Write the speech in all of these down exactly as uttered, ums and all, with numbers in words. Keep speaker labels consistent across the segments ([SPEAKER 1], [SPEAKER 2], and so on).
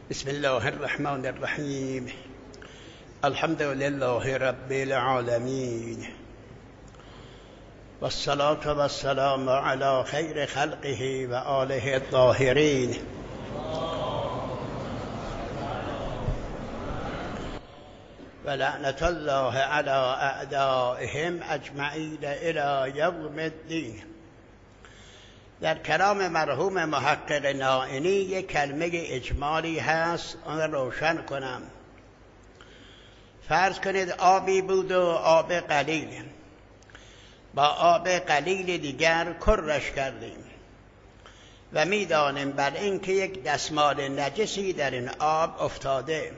[SPEAKER 1] بسم الله الرحمن الرحیم. الحمد لله رب العالمین و الصلاة و السلام علی خیر خلقه و آله الطاهرین. و لعنت الله علی اعدائهم اجمعین الی یوم الدین. در کلام مرحوم محقق نائینی یک کلمه اجمالی هست، آن را روشن کنم. فرض کنید آبی بود و آب قلیل، با آب قلیل دیگر کرش کردیم و میدانیم بر اینکه یک دستمال نجسی در این آب افتاده.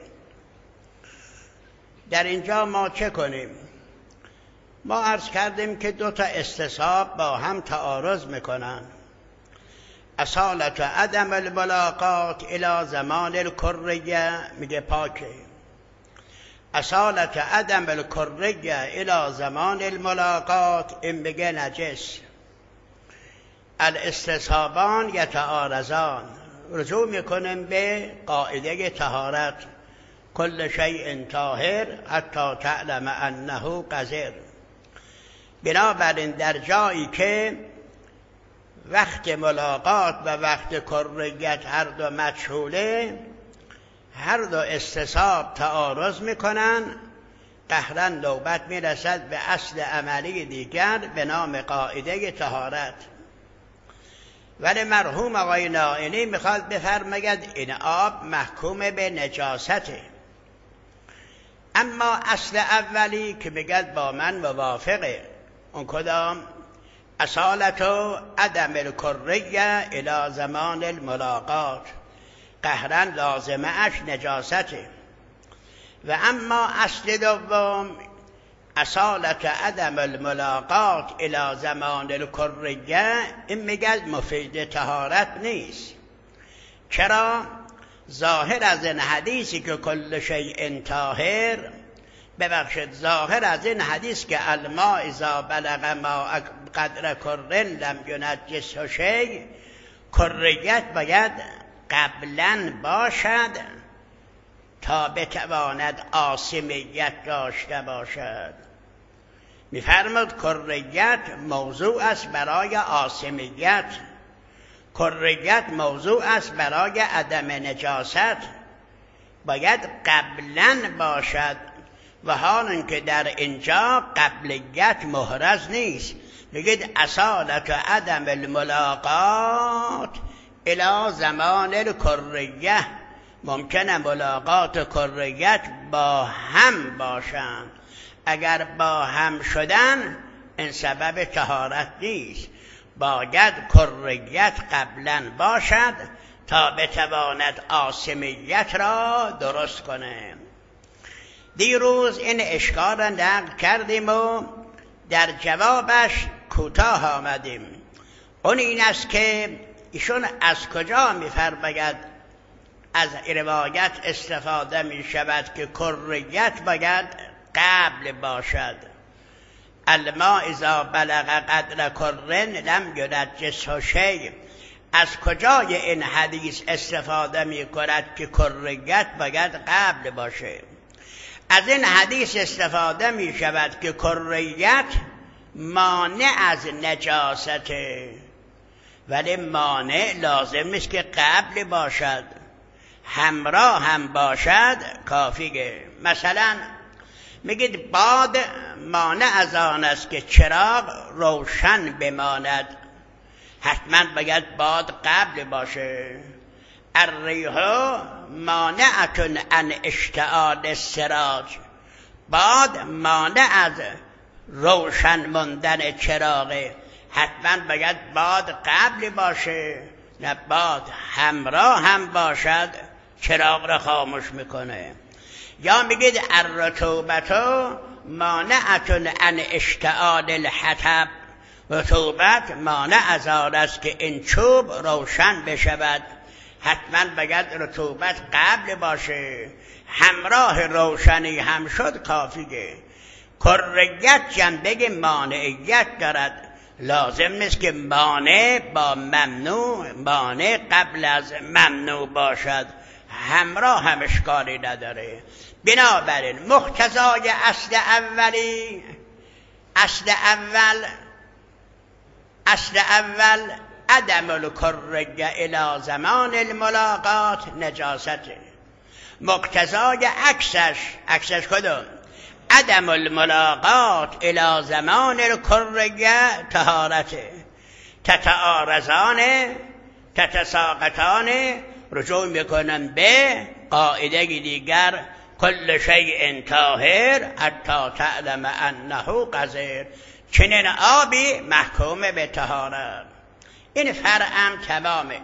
[SPEAKER 1] در اینجا ما چه کنیم؟ ما عرض کردیم که دو تا استصحاب با هم تعارض میکنن. اصالت عدم الملاقات الى زمان الکریه میگه پاکه، اصالت عدم الکریه الى زمان الملاقات این میگه نجس. الاستصحابان یتعارضان. رجوع میکنیم به قاعده طهارت، کل شیء طاهر حتی تعلم انه قذر. بنابراین در جایی که وقت ملاقات و وقت کریت هر دو مجهوله، هر دو استصحاب تعارض میکنن، قهرا نوبت میرسد به اصل عملی دیگر به نام قاعده طهارت. ولی مرحوم آقای نائینی میخواد بفرماید این آب محکوم به نجاسته، اما اصل اولی که میگد با من موافقه. اون کدام؟ اصالت و عدم الکریه الی زمان الملاقات، قهرا لازمه اش نجاسته. و اما اصل دوم اصالت عدم الملاقات الی زمان الکریه، این میگه مفید طهارت نیست. چرا؟ ظاهر از این حدیثی که کل شیء طاهر، ببخشید ظاهر از این حدیث که الماء اذا بلغ ماء قدر کرن لم ینجسه شیء، کریت باید قبلا باشد تا بتواند آثمیت داشته باشد. میفرماد کریت موضوع است برای آثمیت، کریت موضوع است برای عدم نجاست، باید قبلا باشد. و حال اینکه در اینجا قبلیت محرز نیست، بگید اصالت عدم الملاقات الی زمان الکریه. ممکنه ملاقات و کریت با هم باشند، اگر با هم شدن این سبب طهارت نیست، باید کریت قبلا باشد تا بتواند آثمیت را درست کنه. دیروز این اشکال را نقل کردیم و در جوابش کوتاه آمدیم. اون این است که ایشون از کجا می‌فرماید از روایت استفاده می شود که کریت باید قبل باشد. الماء اذا بلغ قدر کرن لم ینجسه شیء. از کجای این حدیث استفاده می کند که کریت باید قبل باشه؟ از این حدیث استفاده می شود که کریت مانع از نجاسته، ولی مانع لازم نیست که قبل باشد، همراه هم باشد کافیه. مثلا میگید باد مانع از آن است که چراغ روشن بماند، حتما باید باد قبل باشه. الریح مانعة عن اشتعال السراج. باد مانع از روشن ماندن چراغه، حتما باید باد قبل باشه، نه باد همراه هم باشد چراغ را خاموش میکنه. یا میگید الرطوبة مانعة عن اشتعال الحطب. رطوبت مانع از آن است که این چوب روشن بشود، حتما باید رطوبت قبل باشه، همراه روشنی هم شد کافیه. کریت جنبه مانعیت دارد، لازم نیست که مانع با ممنوع، مانع قبل از ممنوع باشد، همراه هم اشکالی نداره. بنابراین مقتضای اصل اولی اصل اول اصل اول عدم الکرگه الی زمان الملاقات نجاسته. مقتضای عکسش عکسش کدوم؟ عدم الملاقات الی زمان الکرگه طهارته. تتعارضان تتساقطان رجوع میکنن به قاعده دیگر کل شیء طاهر حتی تعلم انه قذر. چنین آبی محکوم به طهارت. این فرعم تمامه.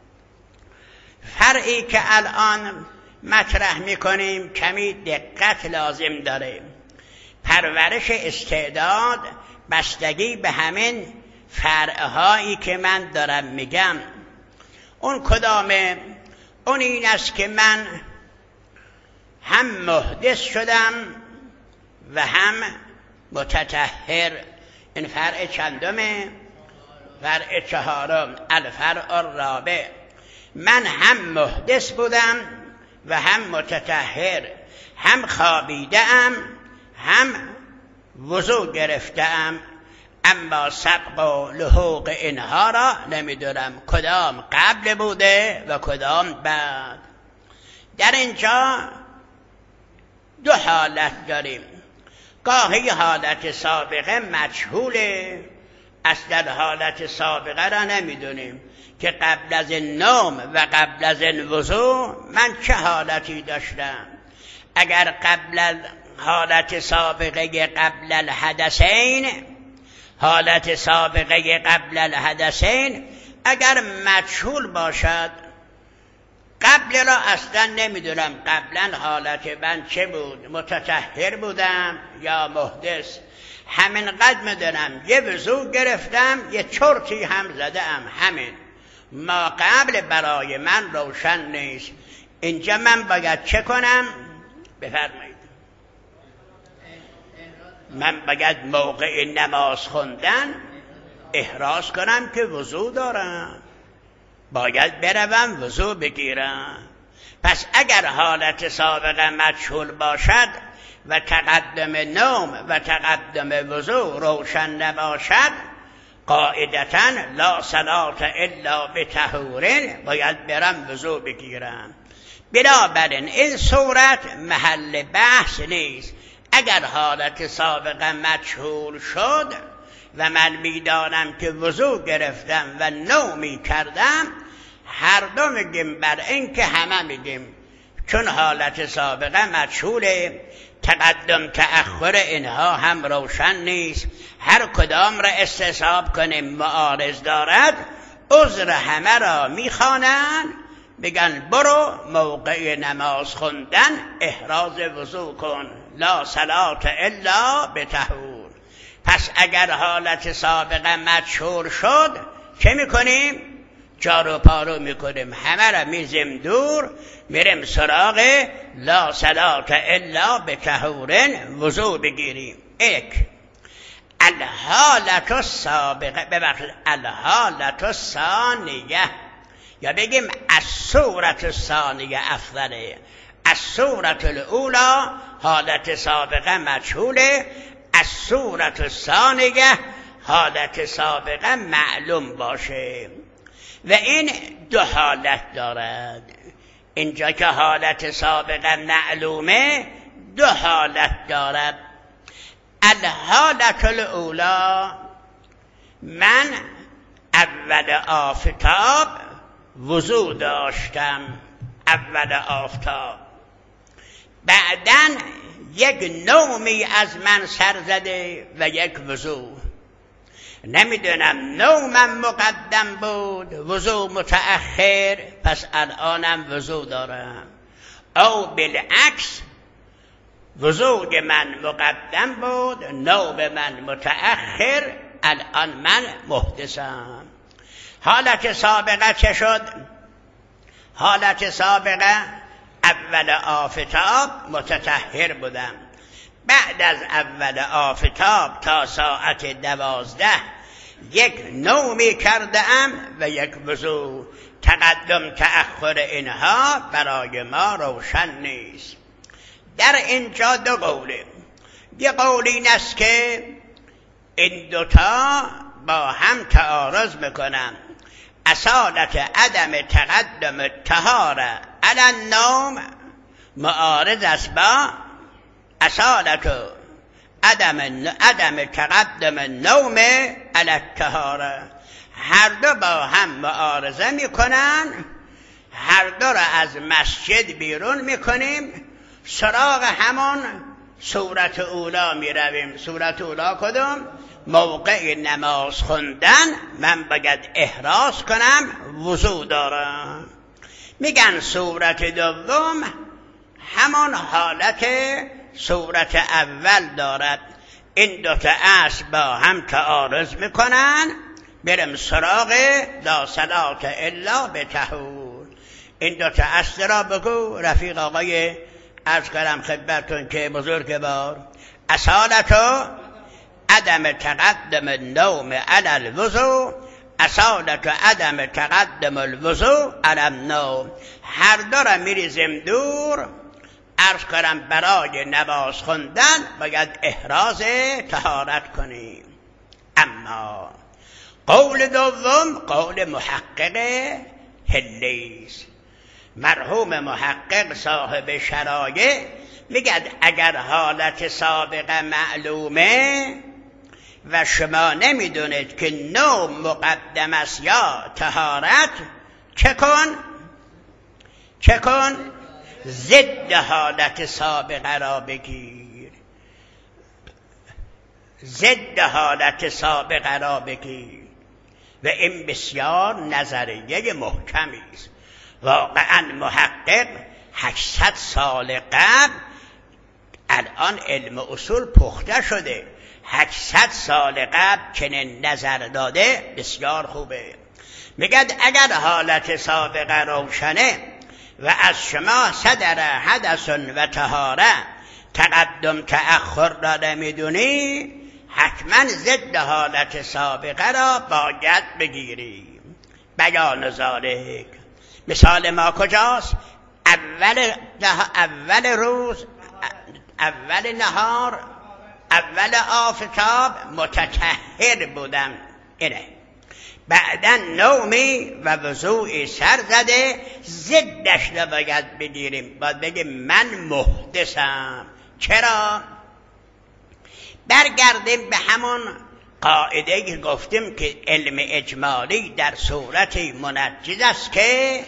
[SPEAKER 1] فرعی که الان مطرح میکنیم کمی دقت لازم داره. پرورش استعداد بستگی به همین فرعهایی که من دارم میگم. اون کدامه؟ اون این است که من هم محدث شدم و هم متطهر. این فرع چندمه؟ فرع چهارم. الفرع الرابع. من هم محدث بودم و هم متطهر، هم خوابیدم هم وضو گرفتم، اما سبق و لحوق اینها را نمیدونم کدام قبل بوده و کدام بعد. در اینجا دو حالت داریم. گاهی حالت سابقه مجهوله، اصلا حالت سابقه را نمیدونیم که قبل از نوم و قبل از وضو من چه حالتی داشتم. اگر قبل از حالت سابقه قبل الحدثین حالت سابقه قبل الحدثین اگر مجهول باشد، قبل را اصلا نمیدونم قبلا حالت من چه بود، متطهر بودم یا محدث. همین قد میدونم یه وضو گرفتم یه چرتی هم زدم، همین ما قبل برای من روشن نیست. اینجا من باید چه کنم؟ بفرمایید. من باید موقع نماز خوندن احراز کنم که وضو دارم، باید بروم وضو بگیرم. پس اگر حالت سابقه مجهول باشد و تقدم نوم و تقدم وضو روشن نباشد، قاعدتاً لا صلاة الا بطهور، باید برم وضو بگیرم. بنابراین این صورت محل بحث نیست. اگر حالت سابقه مجهول شد و من میدانم که وضو گرفتم و نومی کردم، هر دو میگیم بر این که همه میگیم، چون حالت سابقه مجهوله، تقدم تأخر اینها هم روشن نیست. هر کدام را استصحاب کنیم معارض دارد، عذر همه را میخوانند، بگن برو موقع نماز خوندن احراز وضو کن، لا صلاة الا بطهور. پس اگر حالت سابقه مجهول شد چه میکنیم؟ جارو پارو میکنیم، همه را میزیم دور، میریم سراغ لا صلاة الا بطهور، وضو بگیریم. یک الحالت السابقه، ببخشید الحالت الثانیه، یا بگیم الصورت الثانیه افضله. الصورت الاولی حالت سابقه مجهوله، الصورت الثانیه حالت سابقه معلوم باشه. و این دو حالت دارد. اینجا که حالت سابقه معلومه دو حالت دارد. الحالت الاولی، من اول آفتاب وضو داشتم، اول آفتاب، بعدن یک نومی از من سر زده و یک وضو. نمیدونم نومم مقدم بود وضو متأخر، پس الانم وضو دارم، او بالعکس وضوء من مقدم بود نوم من متأخر، الان من محدثم. حالت سابقه چه شد؟ حالت سابقه اول آفتاب متطهر بودم، بعد از اول آفتاب تا ساعت دوازده یک نومی کردم و یک وضو. تقدم تأخر اینها برای ما روشن نیست. در اینجا دو قوله. یه قول این است که این دوتا با هم تعارض میکنن. اصالت عدم تقدم طهاره علی النوم معارض است با اصالت عدم عدم تقدم نوم علی الطهاره. هر دو با هم معارضه میکنن، هر دو را از مسجد بیرون میکنیم، سراغ همون صورت اولا میرویم. صورت اولا کدوم؟ موقع نماز خوندن من باید احراز کنم، وضو دارم. میگن صورت دوم همان حالت صورت اول دارد. این دوتا اصل با هم تعارض میکنن. برم سراغ لا صلاة الا بطهور. این دوتا اصل را بگو رفیق آقای عرض کردم خدمتتون که بزرگوار. اصالتو عدم تقدم النوم علی الوضو، اصالت عدم تقدم الوضو علی النوم. هر دو را میریزیم دور. عرض کنم برای نماز خوندن باید احراز طهارت کنیم. اما قول دوم قول محقق هلیس. مرحوم محقق صاحب شرایع میگد اگر حالت سابقه معلومه و شما نمیدونید که نوم مقدم است یا طهارت، چه کن؟ چه کن؟ ضد حالت سابقه را بگیر. ضد حالت سابقه را بگیر. و این بسیار نظریه محکمی است. واقعا محقق هشتصد سال قبل، الان علم اصول پخته شده، هشتصد سال قبل چنین نظر داده. بسیار خوبه. میگد اگر حالت سابقه روشنه و از شما صدر حدث و طهاره تقدم تأخر را نمیدونی، حتما ضد حالت سابقه را باید بگیری. بیان ذالک مثال ما کجاست؟ اول اول روز، اول نهار، اول آفتاب متطهر بودم، اینه. بعدا نومی و وضوعی سر زده، ضدش را باید بگیریم. باید بگیم من محدثم. چرا؟ برگردیم به همون قاعده که گفتیم که علم اجمالی در صورت منجز است که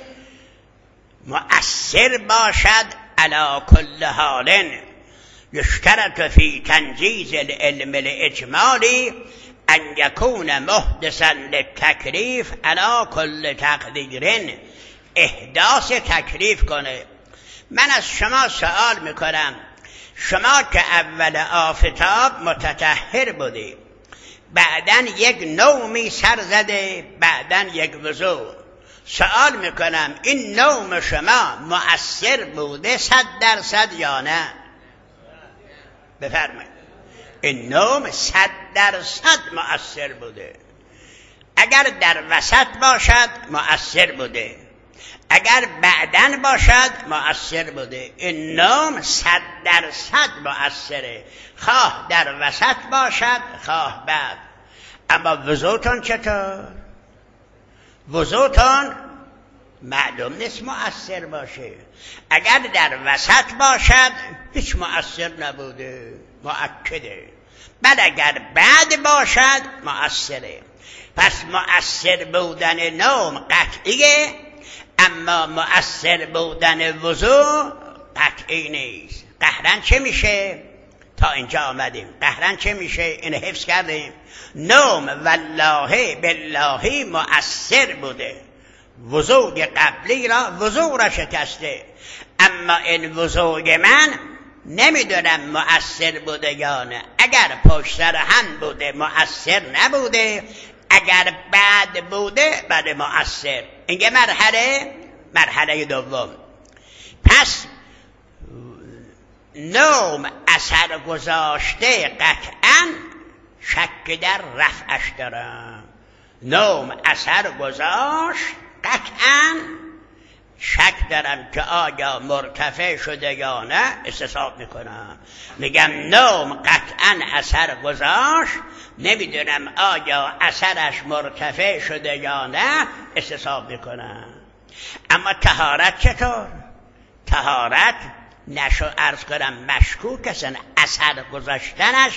[SPEAKER 1] مؤثر باشد علی کل حال. یشترط فی تنجیز العلم الاجمالی ان یکون محدثا للتکلیف علی کل تقدیر. احداث تکلیف کنه. من از شما سوال میکنم، شما که اول آفتاب متطهر بودی، بعدن یک نومی سر زده، بعدن یک وضو، سوال میکنم این نوم شما مؤثر بوده صد درصد یا نه؟ بفرمایید. این نوم صد درصد مؤثر بوده. اگر در وسط باشد مؤثر بوده، اگر بعدن باشد مؤثر بوده. این نوم صد درصد مؤثره، خواه در وسط باشد خواه بعد. اما وضوتون چطور؟ وضوتون معلوم نیست مؤثر باشه. اگر در وسط باشد هیچ مؤثر نبوده، مؤکده. بعد اگر بعد باشد مؤثره. پس مؤثر بودن نوم قطعیه، اما مؤثر بودن وضو قطعی نیست. قهرن چه میشه؟ تا اینجا آمدیم. قهرن چه میشه؟ اینو حفظ کردیم. نوم والله بالله مؤثر بوده، وضوء قبلی را وضوء را شکسته. اما این وضوء من نمیدونم مؤثر بوده یا نه. اگر پشت سر هم بوده مؤثر نبوده، اگر بعد بوده بعد مؤثر. این مرحله مرحله دوم. پس نوم اثر گذاشته قطعا شک در رفعش دارم. نوم اثر گذاشت قطعا شک دارم که آیا مرتفع شده یا نه استصحاب میکنم. میگم نوم قطعا اثر گذاشت، نمیدونم آیا اثرش مرتفع شده یا نه استصحاب میکنم. اما طهارت چطور؟ طهارت نشو عرض کنم مشکوک است، اثر گذاشتنش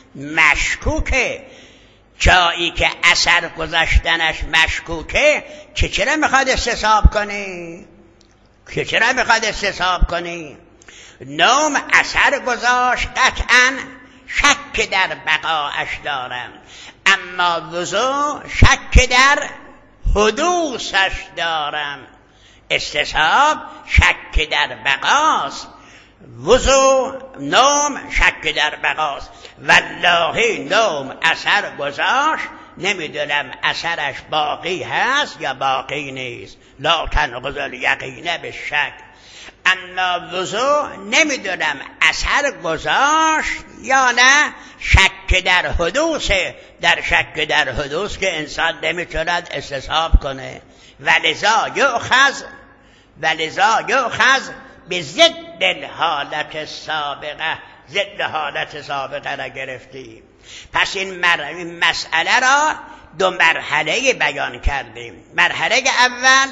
[SPEAKER 1] مشکوکه. جایی که اثر گذاشتنش مشکوکه که چرا میخواد استصحاب کنی؟ که چرا میخواد استصحاب کنی؟ نوم اثر گذاشت، قطعا شک در بقاش دارم، اما وضو شک در حدوثش دارم. استصحاب شک در بقاست، وضو نوم شک در بقاست. والله نوم اثر گذاشت، نمیدونم اثرش باقی هست یا باقی نیست. لا تنقض الیقین بالشک. اما وضو نمیدونم اثر گذاشت یا نه، شک در حدوث. در شک در حدوث که انسان نمیتوند استصحاب کنه. ولذا یؤخذ ولذا یؤخذ به ضد الحالت سابقه. ضد حالت سابقه را گرفتیم. پس این مسئله را دو مرحله بیان کردیم. مرحله اول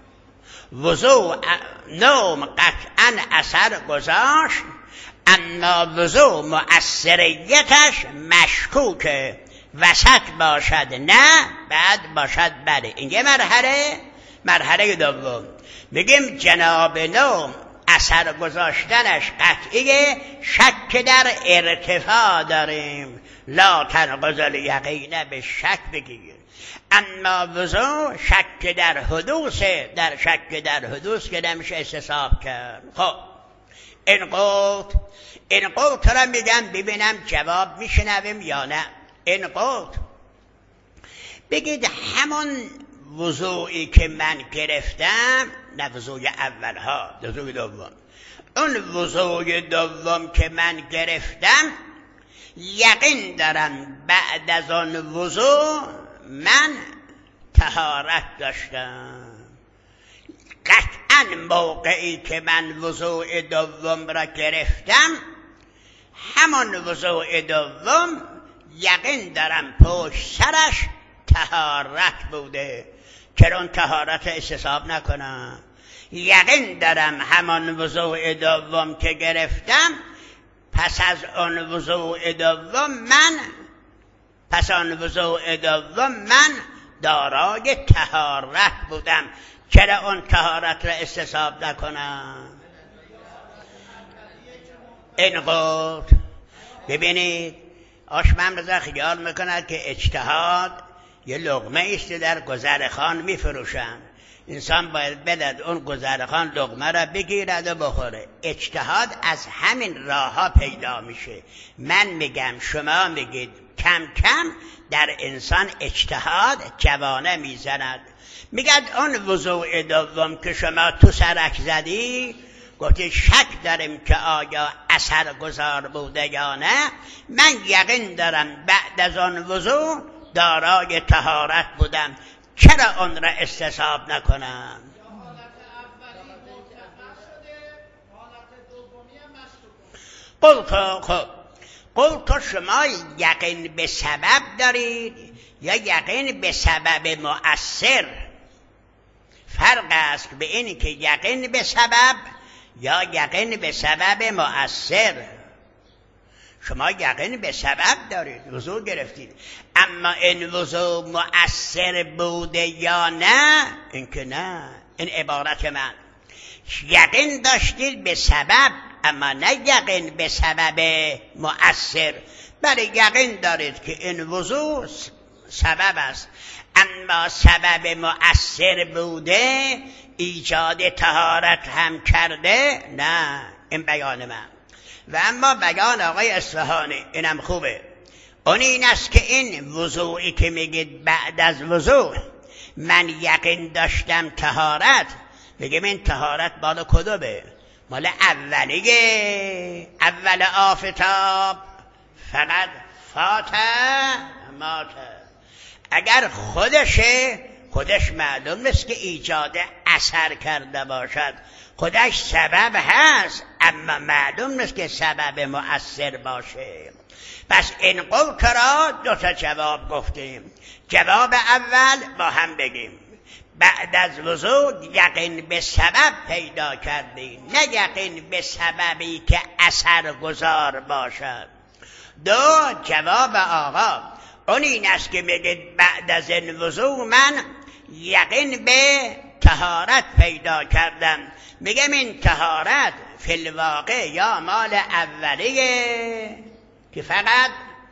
[SPEAKER 1] وضو نوم قطعا اثر گذاشت، اما وضو مؤثریتش مشکوکه، وسط باشد نه بعد باشد بله. این یه مرحله. مرحله دوم میگیم جناب نوم اثر گذاشتنش قطعیه، شک در ارتفاع داریم. لا تنقض الیقین به شک بگیر. اما وضو شک در حدوث. در شک در حدوث که نمیشه استصحاب کرد. خب این قلت این قلت را میگم ببینم جواب میشنویم یا نه. این قلت بگید همون وضوعی که من گرفتم، نه وضوع اول ها، وضوع دوم، اون وضوع دوم که من گرفتم یقین دارم بعد از آن وضوع من طهارت داشتم. قطعا موقعی که من وضوع دوم را گرفتم، همان وضوع دوم یقین دارم پشت سرش طهارت بوده، چرا اون طهارت استصحاب نکنم؟ یقین دارم همان وضوع دوم که گرفتم، پس از آن وضوع دوم من پس آن وضوع دوم من دارای طهارت بودم، چرا اون طهارت را استصحاب نکنم؟ این قلت ببینید آشمم رضا خیال میکند که اجتهاد یه لقمه است در گذرخان میفروشن، انسان باید بدد اون گذرخان لقمه را بگیرد و بخوره. اجتهاد از همین راه ها پیدا میشه. من میگم شما میگید کم کم در انسان اجتهاد جوانه میزند. میگد اون وضوع دوم که شما تو سرک زدی، گفتی شک داریم که آیا اثر گذار بوده یا نه، من یقین دارم بعد از آن وضوع دارای طهارت بودم، چرا آن را استصحاب نکنم؟ قلت خب قلت شما یقین به سبب دارید یا یقین به سبب مؤثر؟ فرق است به اینی که یقین به سبب یا یقین به سبب مؤثر. شما یقین به سبب دارید، وضو گرفتید، اما این وضو مؤثر بوده یا نه؟ این که نه. این عبارت من. یقین داشتید به سبب، اما نه یقین به سبب مؤثر. بله یقین دارید که این وضو سبب است، اما سبب مؤثر بوده، ایجاد طهارت هم کرده؟ نه. این بیان من. و اما بیان آقای اصفهانی اینم خوبه. اون این است که این وضوعی که میگید بعد از وضوع من یقین داشتم طهارت، بگیم این طهارت مال کدومه؟ مال اولیه، اول آفتاب، فقط فاته ماته. اگر خودشه خودش معلوم نیست که ایجاد اثر کرده باشد، خودش سبب هست اما معلوم نیست که سبب مؤثر باشه. پس این قول را دو تا جواب گفتیم. جواب اول با هم بگیم، بعد از وضو یقین به سبب پیدا کردی، نه یقین به سببی که اثر گذار باشد. دو، جواب آقا اون این است که میگید بعد از این وضو من یقین به طهارت پیدا کردم. میگم این طهارت فی الواقع یا مال اولیه که فقط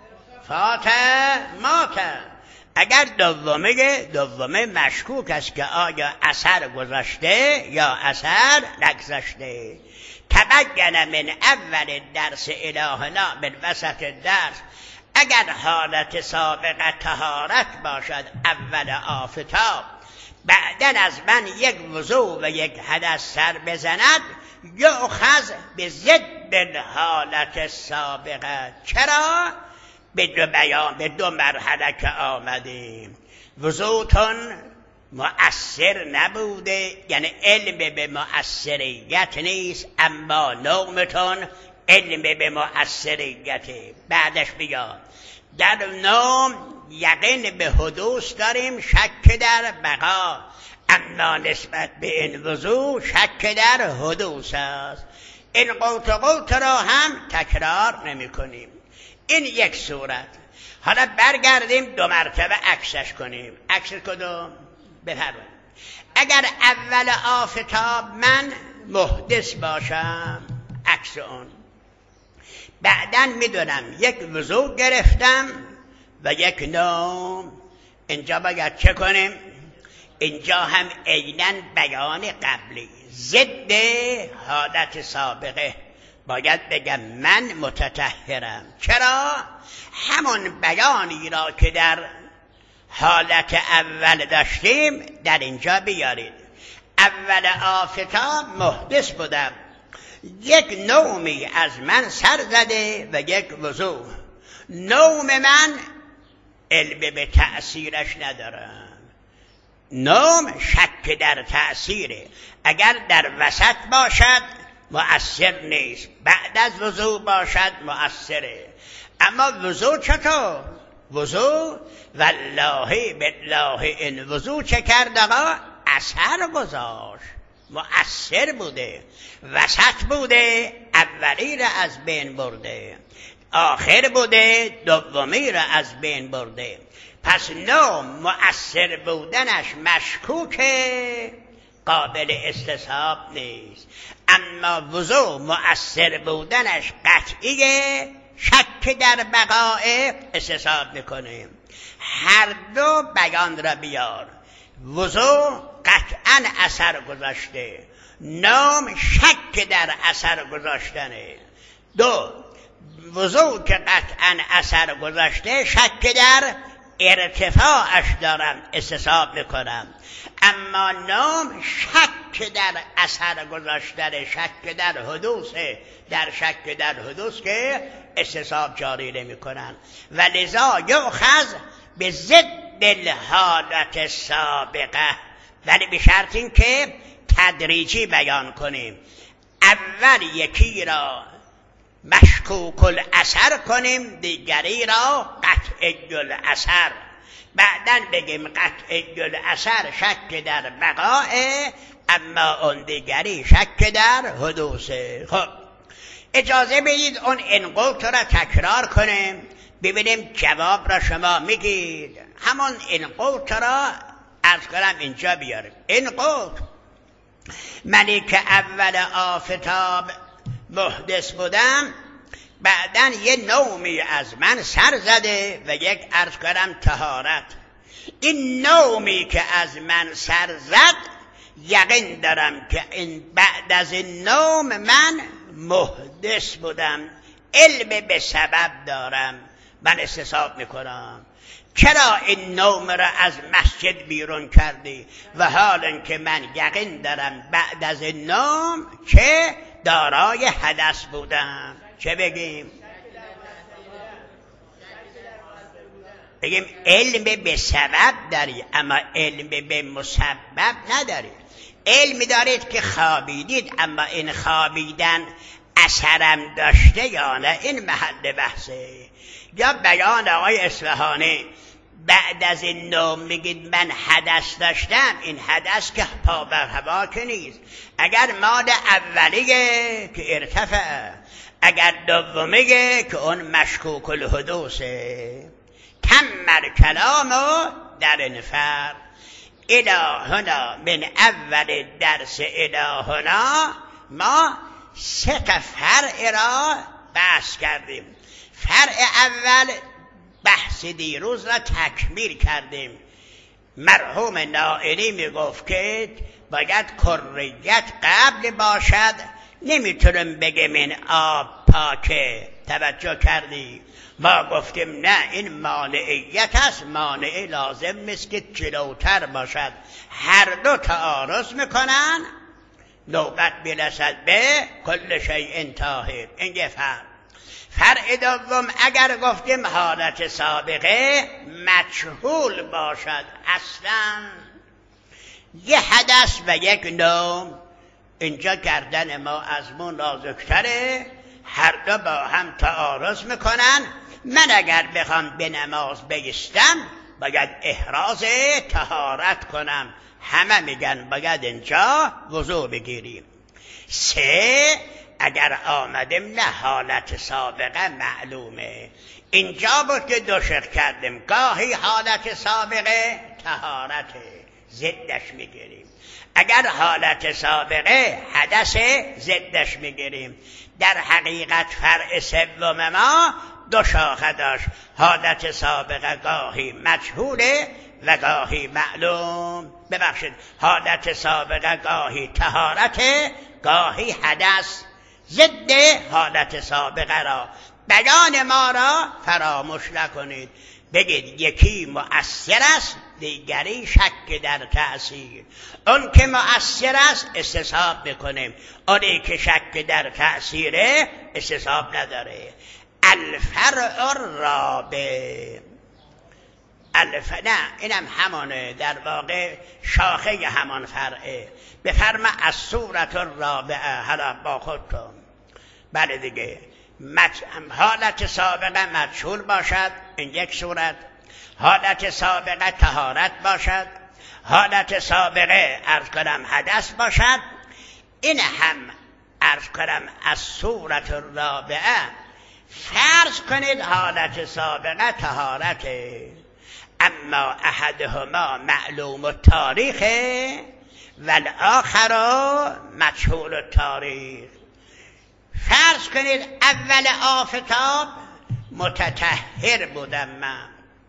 [SPEAKER 1] فاته ماته. اگر دومه دومه مشکوک است که آیا اثر گذاشته یا اثر نگذاشته. تبین من اول درس الهنا من وسط درس، اگر حالت سابقه طهارت باشد اول آفتاب، بعدن از من یک وضو و یک حدث سر بزند، یؤخذ به ضد حالت سابقه. چرا؟ به دو بیان، به دو مرحله که آمدیم. وضوتون مؤثر نبوده، یعنی علم به مؤثریت نیست، اما نومتون علم به مؤثریت. بعدش بیا در نوم یقین به حدوث داریم، شک در بقا، اما نسبت به این وضو شک در حدوث است. این قوت قوت را هم تکرار نمی کنیم. این یک صورت. حالا برگردیم دو مرتبه عکسش کنیم. عکس کدوم؟ بفرمایید. اگر اول آفتاب من محدث باشم، عکس اون، بعدن میدونم یک وضو گرفتم و یک نوم، اینجا باید چه کنیم؟ اینجا هم عیناً بیان قبلی ضد حالت سابقه. باید بگم من متطهرم. چرا؟ همون بیانی را که در حالت اول داشتیم در اینجا بیارید. اول آفتاب محدث بودم، یک نومی از من سر زده و یک وضو. نوم من علم به تأثیرش ندارم، نوم شک در تأثیره. اگر در وسط باشد مؤثر نیست، بعد از وضو باشد مؤثره. اما وضو چطور؟ وضو والله بالله این وضو چه کرد آقا؟ اثر گذاشت، مؤثر بوده، وسط بوده، اولی را از بین برده، آخر بوده، دومی را از بین برده. پس نوم مؤثر بودنش مشکوکه، قابل استصحاب نیست. اما وضو مؤثر بودنش قطعیه، شک در بقای استصحاب میکنه. هر دو بیان را بیار. وضو قطعا اثر گذاشته، نوم شک در اثر گذاشتنه. دو، وضو که قطعا اثر گذاشته، شک در ارتفاعش دارم، استصحاب میکنم. اما نوم شک در اثر گذاشتن، شک در حدوث، در شک در حدوث که استصحاب جاری نمی کنن. و لذا یؤخذ به ضد الحالت سابقه، ولی به شرط این که تدریجی بیان کنیم. اول یکی را مشکوک الاثر کنیم، دیگری را قطعی الاثر. بعدن بگیم قطعی الاثر شک در بقائه، اما اون دیگری شک در حدوثه. خب اجازه بدید اون انقلت را تکرار کنیم، ببینیم جواب را شما میگید. همون انقلت را عرض کنم اینجا بیاریم. انقلت منی که اول آفتاب محدث بودم، بعدن یه نومی از من سر زده و یک عرض کنم طهارت. این نومی که از من سر زد یقین دارم که این بعد از این نوم من محدث بودم، علم به سبب دارم، من استصحاب میکنم. چرا این نوم را از مسجد بیرون کردی و حالا که من یقین دارم بعد از این نوم که دارای حدث بودم؟ چه بگیم؟ بگیم علم به سبب داری اما علم به مسبب نداری. علم دارید که خوابیدید اما این خوابیدن اثرم داشته یا نه، این محل بحثه. یا بیان آقای اصفهانی بعد از این نوم میگید من حدث داشتم، این حدث که پا بر هوا که نیست. اگر ماد اولیه که ارتفع، اگر دومیه که اون مشکوک الحدوثه. تم کلام در انفر الهنا من اول درس الهنا. ما سه تا فرع را بحث کردیم. فرع اول بحث دیروز را تکمیل کردیم. مرحوم نائلی میگفت که باید کریت قبل باشد، نمیتونم بگم این آب پاکه. توجه کردی؟ ما گفتیم نه، این مانعیت است، مانع لازم نیست که جلوتر باشد. هر دو تعارض میکنن، نوبت برسد به کل شیء طاهر. این یه فرق. فرع دوم اگر گفتیم حالت سابقه مجهول باشد، اصلا یه حدث و یک نوم، اینجا گردن ما از ما نازکتره، هر دو با هم تعارض میکنن. من اگر بخوام به نماز بایستم باید احراز طهارت کنم، همه میگن باید اینجا وضو بگیریم. سه اگر آمدیم نه حالت سابقه معلومه، اینجا بود که دو شق کردیم. گاهی حالت سابقه طهارته، ضدش میگیریم. اگر حالت سابقه حدث، ضدش میگیریم. در حقیقت فرع سوم ما دو شاخه داشت. حالت سابقه گاهی مجهوله و گاهی معلوم. ببخشید، حالت سابقه گاهی طهارته، گاهی حدث. ضد حالت سابقه را، بیان ما را فراموش نکنید. بگید یکی مؤثر است، دیگری شک در تأثیر. اون که مؤثر است استصحاب میکنیم، اونی که شک در تأثیره استصحاب نداره. الفرع الرابع، الف نه اینم همانه، در واقع شاخه همان فرعه. بفرما از صورت الرابعه، حالا با خودتون. بله دیگه، حالت سابقه مجهول باشد، این یک صورت. حالت سابقه طهارت باشد، حالت سابقه عرض کنم حدث باشد. این هم عرض کنم از صورت الرابعه. فرض کنید حالت سابقه طهارته، اما احدهما معلوم التاریخ و الاخر مجهول التاریخ. فرض کنید اول آفتاب متطهر بودم، من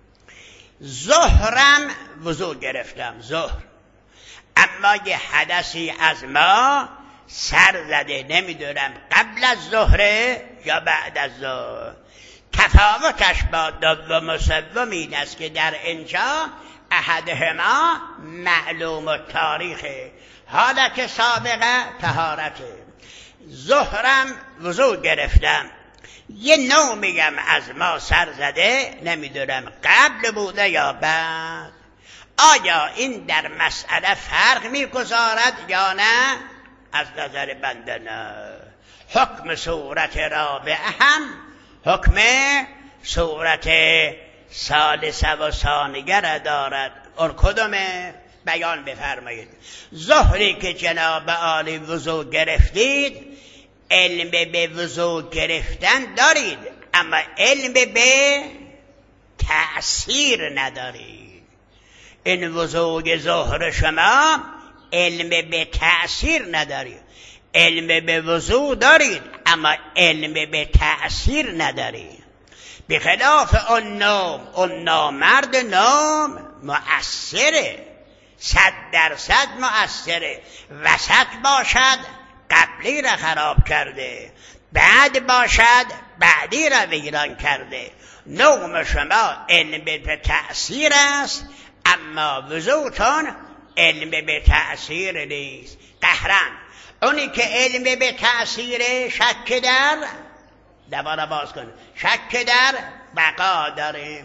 [SPEAKER 1] ظهرم وضو گرفتم، ظهر، اما یه حدثی از ما سر زده، نمیدونم قبل از ظهر یا بعد از ظهر. تفاوتش با دوم و سوم این است که در اینجا احدهما معلوم التاریخ، حالت سابقه طهارته. ظهرم وضو گرفتم، یه نوع میگم از ما سر زده، نمیدونم قبل بوده یا بعد. آیا این در مسئله فرق میگذارد یا نه؟ از نظر بنده نه. حکم صورت رابعه هم حکم صورت ثالثه و ثانیه را دارد. اون کدومه؟ بیان بفرمایید. ظهری که جناب عالی وضو گرفتید، علم به وضو گرفتن دارید اما علم به تأثیر ندارید. این وضوی ظهر شما علم به تأثیر ندارید. علم به وضو دارید اما علم به تأثیر ندارید. بخلاف اون نوم، اون نامرد نوم مؤثره، صد درصد مؤثره. وسط باشد قبلی را خراب کرده، بعد باشد بعدی را ویران کرده. نوم شما علم به تأثیر است اما وضوتون علم به تأثیر نیست. قهرن اونی که علم به تأثیر شک در، دوباره باز کن، شک در بقا داریم.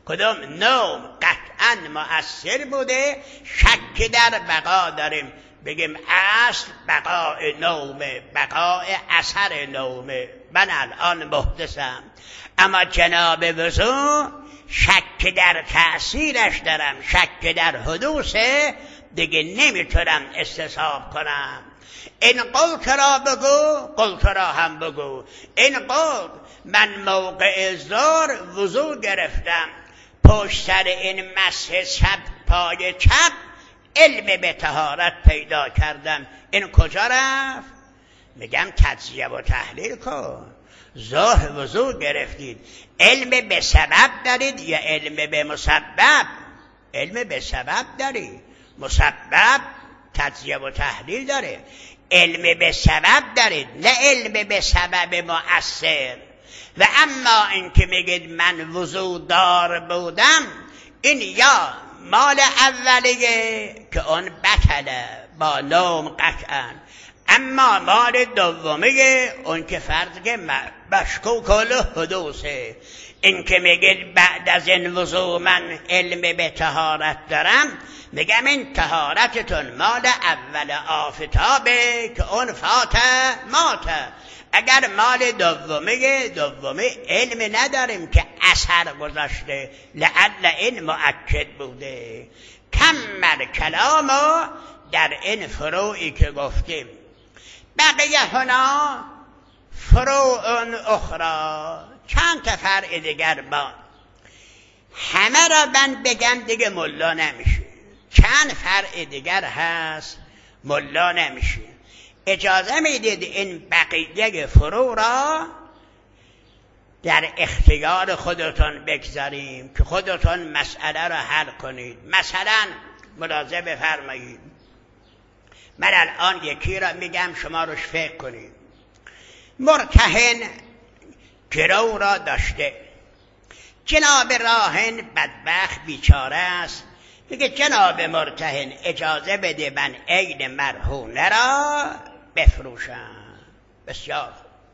[SPEAKER 1] کدوم نوم قطعا مؤثر بوده، شک در بقا داریم، بگیم اصل بقای نومه، بقای اثر نومه، من الان محدثم. اما جناب وضو شک در تأثیرش دارم، شک در حدوثه، دیگه نمیتونم استصحاب کنم. این قلت را بگو، قلت را هم بگو. این قلت من موقع ظهر وضو گرفتم، پشت سر این مسح چپ پای چپ علم به طهارت پیدا کردم، این کجا رفت؟ میگم تجزیه و تحلیل کن. ظهر وضو گرفتید، علم به سبب دارید یا علم به مسبب؟ علم به سبب دارید، مسبب تجزیه و تحلیل داره. علم به سبب دارید، نه علم به سبب مؤثر. و اما این که میگید من وضو دار بودم، این یا مال اولیه که اون بطله با نوم قطعا، اما مال دومیه اون که فرض که مشکوک کل حدوثه. این که میگید بعد از این وضو من علم به طهارت دارم، میگم این طهارتتون مال اول آفتابه که اون فاته ماته. اگر مال دومه دومه علم نداریم که اثر گذاشته، لعل این مؤکد بوده. کمل کلامو در این فروعی که گفتیم. بقیه هنا فروع اخرى، چند تا فرع دیگر با همه را من بگم دیگه ملا نمیشه. چند فرع دیگر هست ملا نمیشه. اجازه میدید این بقیه فروع را در اختیار خودتون بگذاریم که خودتون مسئله را حل کنید. مثلا ملاحظه بفرمایید، من الان یکی را میگم شما روش فکر کنید. مرتهن گرو را داشته، جناب راهن بدبخت بیچاره است، میگه جناب مرتهن اجازه بده من عین مرهونه را بفروشم. بسیار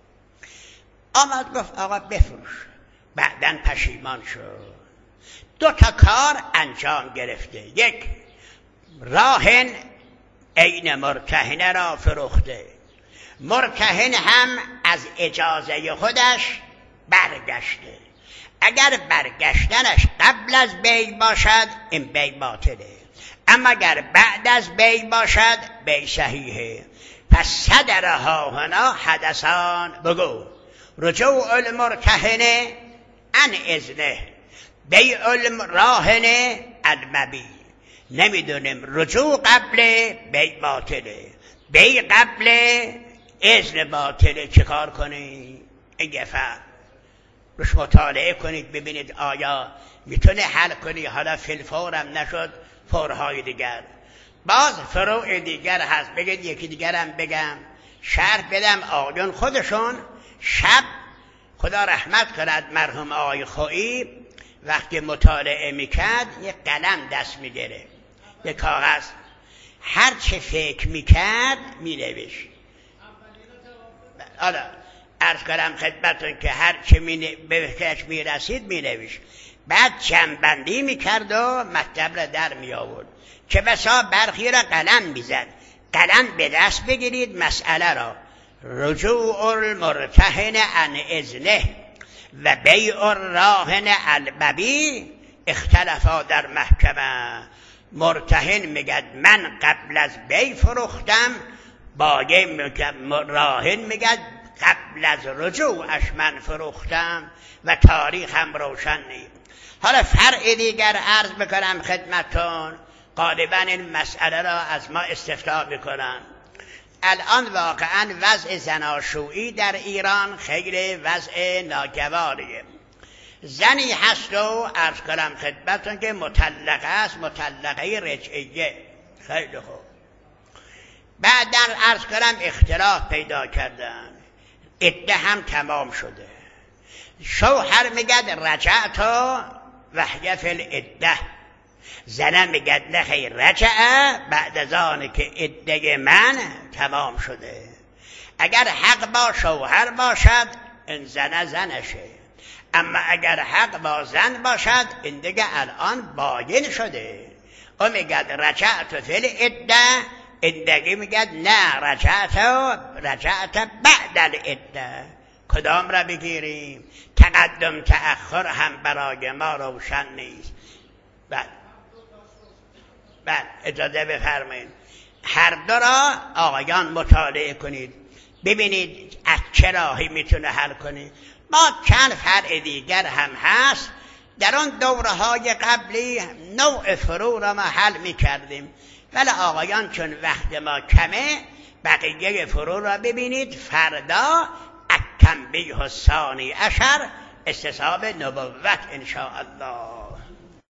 [SPEAKER 1] آمد گفت آقا بفروش. بعدن پشیمان شد. دو تا کار انجام گرفته. یک، راهن عین مرتهنه را فروخته، مرتهن هم از اجازه خودش برگشته. اگر برگشتنش قبل از بیع باشد این بیع باطله، اما اگر بعد از بیع باشد بیع صحیحه. پس صدرها هنا حدثان بگو. رجوع المرتهن عن اذنه، بیع الراهن المبیع. نمیدونیم رجوع قبل بیع باطله، بیع قبل اذن باطله، چه کار کنی؟ این گفت روش مطالعه کنید ببینید آیا میتونه حل کنی. حالا فیلفورم نشد، فورهای دیگر. باز فروع دیگر هست، بگید یکی دیگرم بگم، شرح بدم. آقایون خودشون شب خدا رحمت کند مرحوم آقای خویی وقتی مطالعه میکرد یک قلم دست میگیره، یک کاغذ، هر چه فکر میکرد مینوشت. حالا عرض کنم خدمتون که هر چه می به فکرش میرسید مینوشت، بعد جمع‌بندی میکرد و مطلب را در می آورد. که بسا برخی را قلم میزد. قلم به دست بگیرید مسئله را. رجوع المرتهن عن اذنه و بیع الراهن المبیع اختلفا در محکمه. مرتهن میگد من قبل از بیع فروختم، باقی راهن میگد قبل از رجوعش من فروختم و تاریخ هم روشن نیست. حالا فرع دیگر عرض بکنم خدمتون، غالبا این مسئله را از ما استفتا میکنن. الان واقعا وضع زناشویی در ایران خیلی وضع ناگواریه. زنی هست و عرض کنم خدمتون که مطلقه است، مطلقه رجعیه، خیلی خوب. بعد عرض کنم اختلاف پیدا کردن، عده هم تمام شده. شوهر میگد رجعت و هی فی العده، زنم میگد نه خیر رجعه بعد از آن که عده من تمام شده. اگر حق با شوهر باشد این زنه زنشه، اما اگر حق با زن باشد این دیگه الان باین شده. او میگد رجعت فی العده، این دیگه میگد نه رجعت رجعت بعد العده. کدام را بگیریم؟ تقدم تأخر هم برای ما روشن نیست. بعد بعد اجازه بفرمایید هر دو را آقایان مطالعه کنید، ببینید از چه راهی میتونه حل کنید. ما چند فرع دیگر هم هست، در آن دوره های قبلی نوع فرو را ما حل میکردیم، ولی آقایان چون وقت ما کمه بقیه فرو را ببینید. فردا التنبیه الثانی عشر استصحاب نبوت ان شاء الله.